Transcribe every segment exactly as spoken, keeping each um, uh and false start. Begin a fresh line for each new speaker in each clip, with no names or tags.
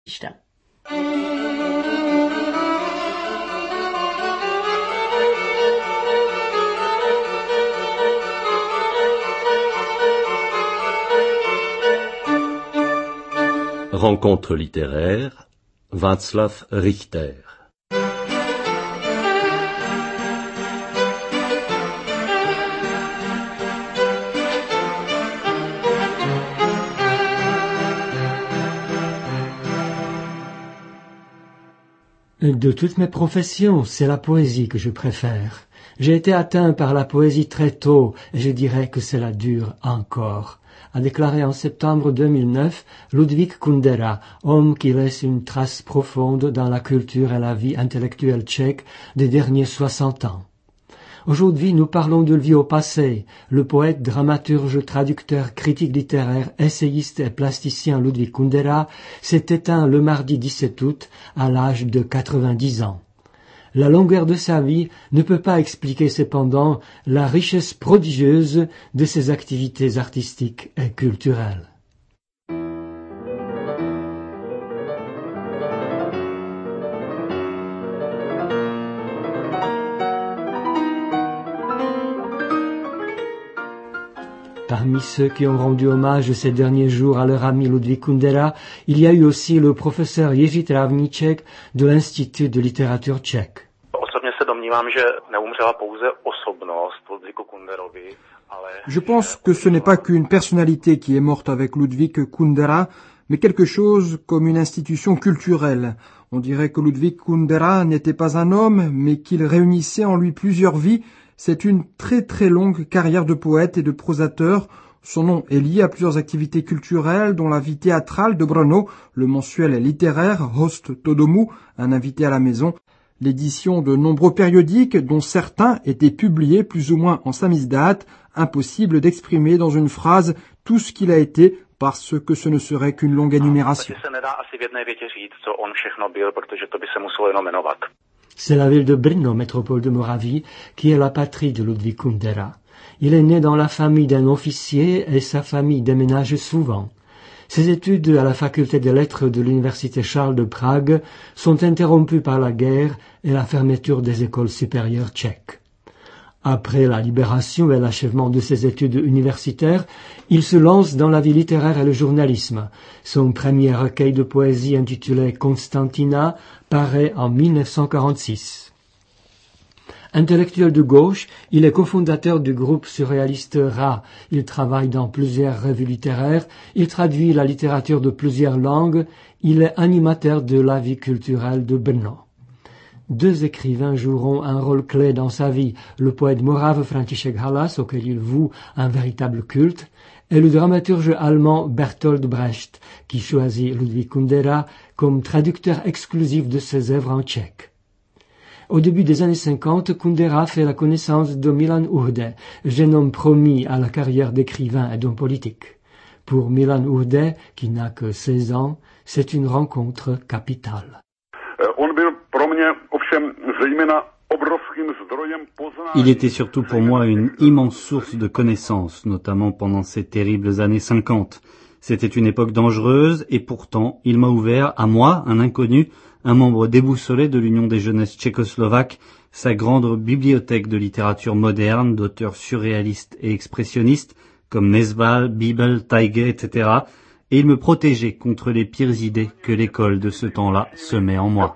Rencontre littéraire, Václav Richter.
De toutes mes professions, c'est la poésie que je préfère. J'ai été atteint par la poésie très tôt, et je dirais que cela dure encore, a déclaré en septembre deux mille neuf Ludvík Kundera, homme qui laisse une trace profonde dans la culture et la vie intellectuelle tchèque des derniers soixante ans. Aujourd'hui, nous parlons de lui au passé. Le poète, dramaturge, traducteur, critique littéraire, essayiste et plasticien Ludvík Kundera s'est éteint le mardi dix-sept août à l'âge de quatre-vingt-dix ans. La longueur de sa vie ne peut pas expliquer cependant la richesse prodigieuse de ses activités artistiques et culturelles. Parmi ceux qui ont rendu hommage ces derniers jours à leur ami Ludvík Kundera, il y a eu aussi le professeur Jiří Trávníček de l'Institut de littérature tchèque.
Je pense que ce n'est pas qu'une personnalité qui est morte avec Ludvík Kundera, mais quelque chose comme une institution culturelle. On dirait que Ludvík Kundera n'était pas un homme, mais qu'il réunissait en lui plusieurs vies. C'est une très très longue carrière de poète et de prosateur. Son nom est lié à plusieurs activités culturelles, dont la vie théâtrale de Brno, le mensuel littéraire Host Todomu, un invité à la maison, l'édition de nombreux périodiques, dont certains étaient publiés plus ou moins en samizdat, impossible d'exprimer dans une phrase tout ce qu'il a été, parce que ce ne serait qu'une longue énumération.
C'est la ville de Brno, métropole de Moravie, qui est la patrie de Ludvík Kundera. Il est né dans la famille d'un officier et sa famille déménage souvent. Ses études à la faculté des lettres de l'université Charles de Prague sont interrompues par la guerre et la fermeture des écoles supérieures tchèques. Après la libération et l'achèvement de ses études universitaires, il se lance dans la vie littéraire et le journalisme. Son premier recueil de poésie intitulé Constantina paraît en mille neuf cent quarante-six. Intellectuel de gauche, il est cofondateur du groupe surréaliste R A. Il travaille dans plusieurs revues littéraires, il traduit la littérature de plusieurs langues, il est animateur de la vie culturelle de Brno. Deux écrivains joueront un rôle clé dans sa vie, le poète morave František Halas, auquel il voue un véritable culte, et le dramaturge allemand Bertolt Brecht, qui choisit Ludvík Kundera comme traducteur exclusif de ses œuvres en tchèque. Au début des années cinquante, Kundera fait la connaissance de Milan Uhde, jeune homme promis à la carrière d'écrivain et d'homme politique. Pour Milan Uhde, qui n'a que seize ans, c'est une rencontre capitale.
Il était surtout pour moi une immense source de connaissances, notamment pendant ces terribles années cinquante. C'était une époque dangereuse et pourtant il m'a ouvert, à moi, un inconnu, un membre déboussolé de l'Union des jeunesses tchécoslovaques, sa grande bibliothèque de littérature moderne, d'auteurs surréalistes et expressionnistes, comme Nesval, Bibel, Taige, et cetera, et il me protégeait contre les pires idées que l'école de ce temps-là semait en moi.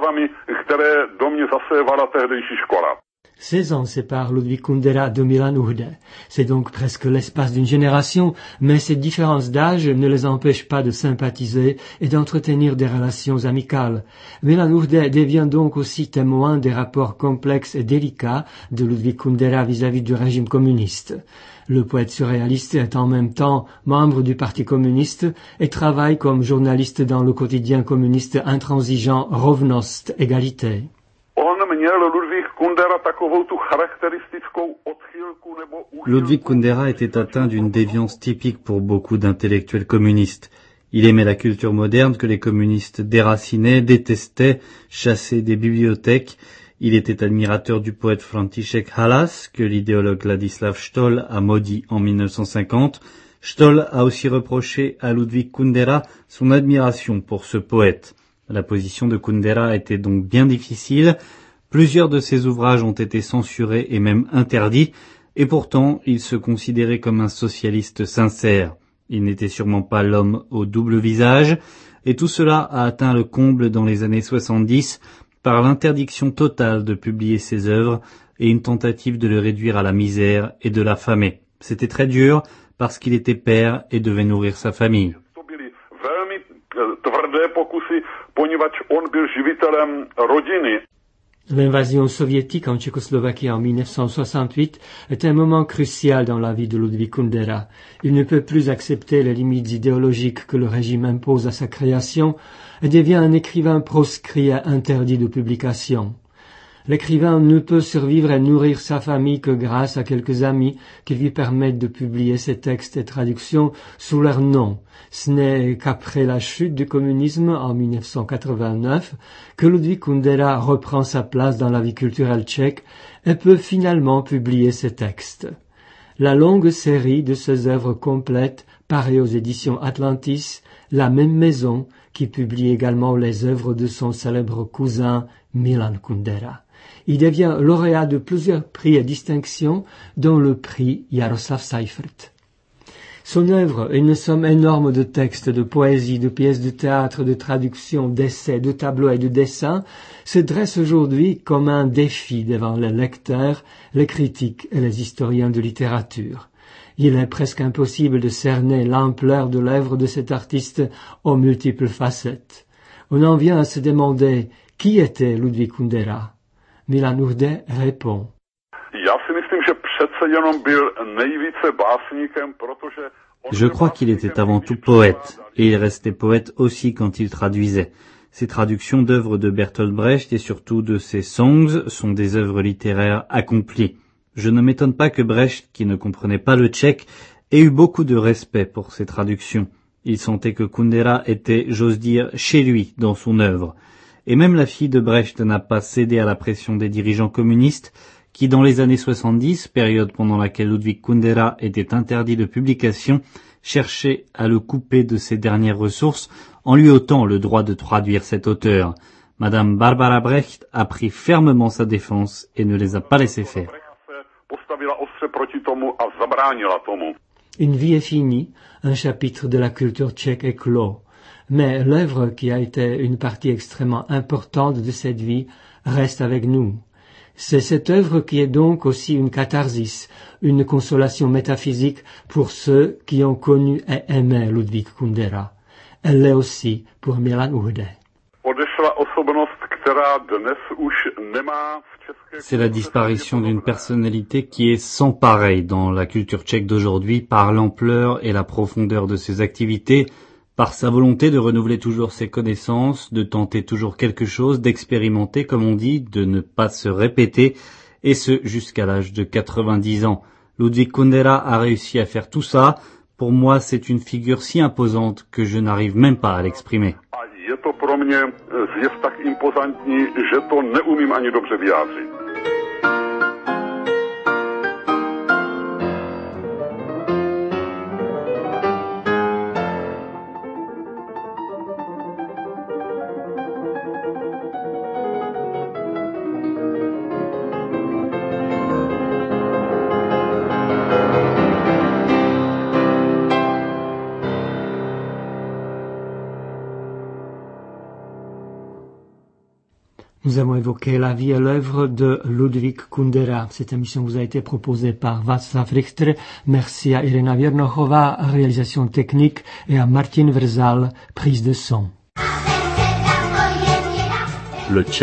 seize ans séparent Ludvík Kundera de Milan Uhde. C'est donc presque l'espace d'une génération, mais ces différences d'âge ne les empêchent pas de sympathiser et d'entretenir des relations amicales. Milan Uhde devient donc aussi témoin des rapports complexes et délicats de Ludvík Kundera vis-à-vis du régime communiste. Le poète surréaliste est en même temps membre du Parti communiste et travaille comme journaliste dans le quotidien communiste intransigeant Rovnost, Égalité.
Ludvík Kundera était atteint d'une déviance typique pour beaucoup d'intellectuels communistes. Il aimait la culture moderne que les communistes déracinaient, détestaient, chassaient des bibliothèques. Il était admirateur du poète František Halas, que l'idéologue Ladislav Stoll a maudit en mille neuf cent cinquante. Stoll a aussi reproché à Ludwig Kundera son admiration pour ce poète. La position de Kundera était donc bien difficile. Plusieurs de ses ouvrages ont été censurés et même interdits, et pourtant il se considérait comme un socialiste sincère. Il n'était sûrement pas l'homme au double visage, et tout cela a atteint le comble dans les années soixante-dix par l'interdiction totale de publier ses œuvres et une tentative de le réduire à la misère et de l'affamer. C'était très dur parce qu'il était père et devait nourrir sa famille.
L'invasion soviétique en Tchécoslovaquie en mille neuf cent soixante-huit est un moment crucial dans la vie de Ludwig Kundera. Il ne peut plus accepter les limites idéologiques que le régime impose à sa création et devient un écrivain proscrit et interdit de publication. L'écrivain ne peut survivre et nourrir sa famille que grâce à quelques amis qui lui permettent de publier ses textes et traductions sous leur nom. Ce n'est qu'après la chute du communisme en mille neuf cent quatre-vingt-neuf que Ludwig Kundera reprend sa place dans la vie culturelle tchèque et peut finalement publier ses textes. La longue série de ses œuvres complètes paraît aux éditions Atlantis, la même maison qui publie également les œuvres de son célèbre cousin Milan Kundera. Il devient lauréat de plusieurs prix et distinctions, dont le prix Jaroslav Seifert. Son œuvre, une somme énorme de textes, de poésie, de pièces de théâtre, de traductions, d'essais, de tableaux et de dessins, se dresse aujourd'hui comme un défi devant les lecteurs, les critiques et les historiens de littérature. Il est presque impossible de cerner l'ampleur de l'œuvre de cet artiste aux multiples facettes. On en vient à se demander qui était Ludwig Kundera. Milan Uhde répond.
Je crois qu'il était avant tout poète, et il restait poète aussi quand il traduisait. Ses traductions d'œuvres de Bertolt Brecht et surtout de ses songs sont des œuvres littéraires accomplies. Je ne m'étonne pas que Brecht, qui ne comprenait pas le tchèque, ait eu beaucoup de respect pour ses traductions. Il sentait que Kundera était, j'ose dire, chez lui dans son œuvre. Et même la fille de Brecht n'a pas cédé à la pression des dirigeants communistes qui, dans les années soixante-dix, période pendant laquelle Ludwig Kundera était interdit de publication, cherchaient à le couper de ses dernières ressources en lui ôtant le droit de traduire cet auteur. Madame Barbara Brecht a pris fermement sa défense et ne les a pas laissés faire.
Une vie est finie, un chapitre de la culture tchèque est clos. Mais l'œuvre qui a été une partie extrêmement importante de cette vie reste avec nous. C'est cette œuvre qui est donc aussi une catharsis, une consolation métaphysique pour ceux qui ont connu et aimé Ludwig Kundera. Elle l'est aussi pour Milan Uhde.
C'est la disparition d'une personnalité qui est sans pareil dans la culture tchèque d'aujourd'hui par l'ampleur et la profondeur de ses activités, par sa volonté de renouveler toujours ses connaissances, de tenter toujours quelque chose, d'expérimenter, comme on dit, de ne pas se répéter, et ce jusqu'à l'âge de quatre-vingt-dix ans. Ludwig Kundera a réussi à faire tout ça. Pour moi, c'est une figure si imposante que je n'arrive même pas à l'exprimer.
Je to pro mě zvěst tak impozantní, že to neumím ani dobře vyjádřit.
Nous avons évoqué la vie et l'œuvre de Ludwig Kundera. Cette émission vous a été proposée par Václav Richter. Merci à Irena Viernochova, réalisation technique, et à Martin Vrzal, prise de son.
Le